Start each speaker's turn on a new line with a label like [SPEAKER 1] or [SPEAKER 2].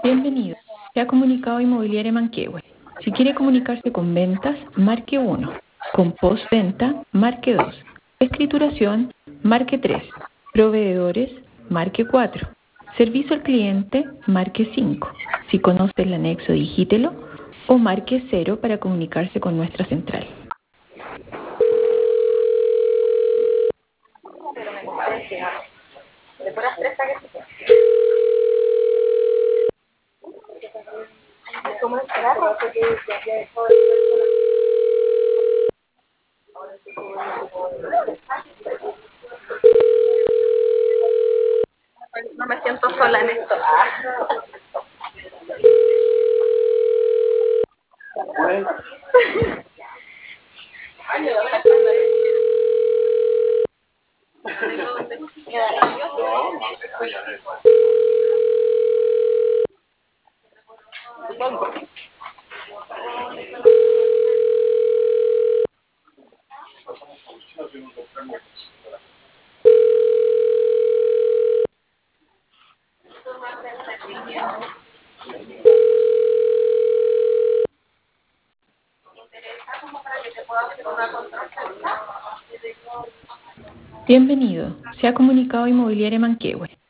[SPEAKER 1] Bienvenido. Se ha comunicado Inmobiliaria Manquehue. Si quiere comunicarse con ventas, marque 1. Con postventa, marque 2. Escrituración, marque 3. Proveedores, marque 4. Servicio al cliente, marque 5. Si conoce el anexo, digítelo o marque 0 para comunicarse con nuestra central.
[SPEAKER 2] No me siento sola en esto.
[SPEAKER 1] Bienvenido. Se ha comunicado Inmobiliaria Manquehue.